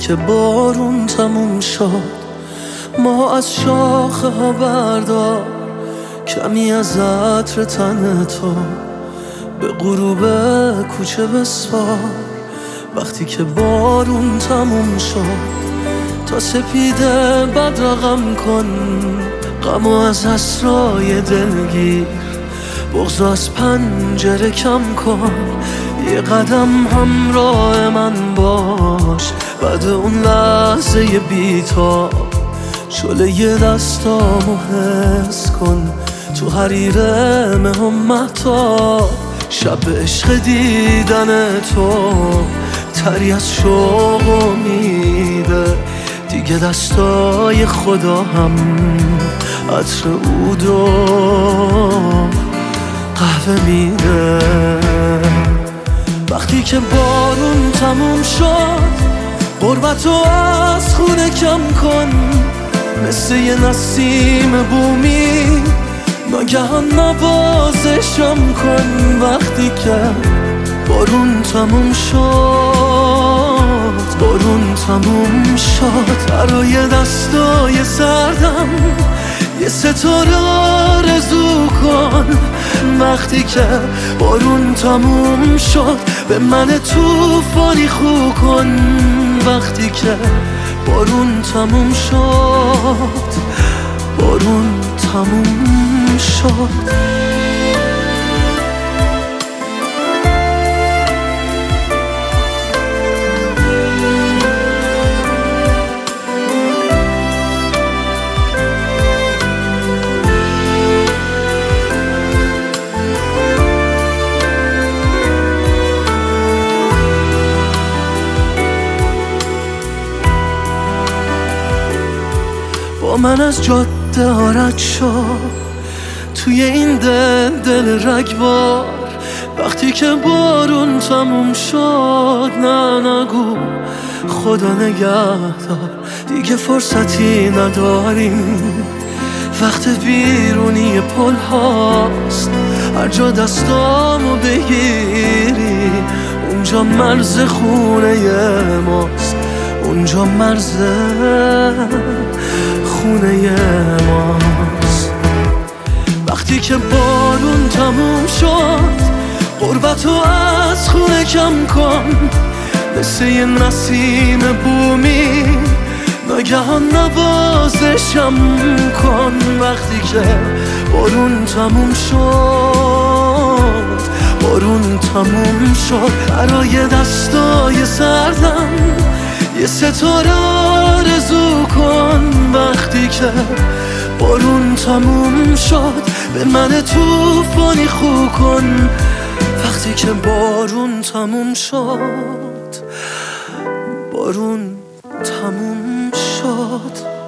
که بارون تموم شد ما از شاخه ها بردار کمی از عطر تن تو به غروب کوچه بسپار. وقتی که بارون تموم شد تا سپیده بدرقم کن غمو از اسرای دلگیر، بغض از پنجره کم کن، یه قدم همراه من باش بعد اون لحظه بی‌تاب. شله یه دستامو حس کن تو حریر مهم مهتاب. شب عشق دیدن تو تری از شوق امیده، دیگه دستای خدا هم عطر عود و قهوه میده. وقتی که بارون تموم شد غربتو از خونه کم کن، مثل یه نسیم بومی ناگهان نوازشم کن. وقتی که بارون تموم شد، بارون تموم شد، برای دستای سردم یه ستاره آرزو کن. وقتی که بارون تموم شد به من طوفانی خو کن. وقتی که بارون تموم شد، بارون تموم شد. با من از جاده رد شو توی این دل رگبار. وقتی که بارون تموم شد نه نگو خدا نگهدار، دیگه فرصتی نداریم، وقت بیرونی پل هاست. هر جا دستامو بگیری اونجا مرز خونه ماست، اونجا مرز خونه ماست. وقتی که بارون تموم شد غربتو از خونه کم کن، مثل یه نسیم بومی ناگهان نوازشم کن. وقتی که بارون تموم شد، بارون تموم شد، برای دستای سردم یه ستاره آرزو کن. وقتی که بارون تموم شد به من طوفانی خو کن. وقتی که بارون تموم شد، بارون تموم شد.